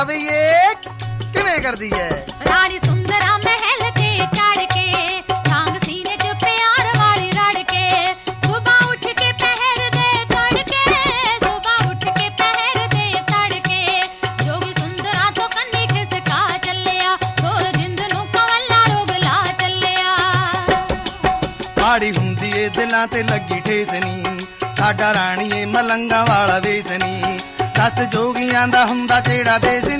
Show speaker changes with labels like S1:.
S1: ਕਿਵੇਂ ਕਰਦੀ ਐ
S2: ਰਾਣੀ ਸੁੰਦਰਾ ਮਹਿਲ ਤੇ ਚੜ ਕੇ ਸਾਂਗ ਸੀਨੇ ਚ ਪਿਆਰ ਵਾਲੀ ਰੜ ਕੇ ਸੁਬਾਹ ਉੱਠ ਕੇ ਪਹਿਰ ਦੇ ਤੜਕੇ ਸੁਬਾਹ ਉੱਠ ਕੇ ਪਹਿਰ ਦੇ ਤੜਕੇ ਜੋਗੀ ਸੁੰਦਰਾ ਤੋਂ ਕੰਨੀ ਖਿਸਕਾ ਚੱਲਿਆ ਢੋਲ ਜਿੰਦ ਨੂੰ ਕਵੱਲਾ ਰੋਗ ਲਾ ਚੱਲਿਆ
S1: ਮਾੜੀ ਹੁੰਦੀ ਏ ਦਿਲਾਂ ਤੇ ਲੱਗੀ ਠੇਸ ਨੀ ਸਾਡਾ ਰਾਣੀਏ ਮਲੰਗਾ ਵਾਲਾ ਵੇਸ ਨੀ ਦੱਸ ਜੋਗੀਆਂ ਦਾ ਹੁੰਦਾ ਜਿਹੜਾ ਦੇਸ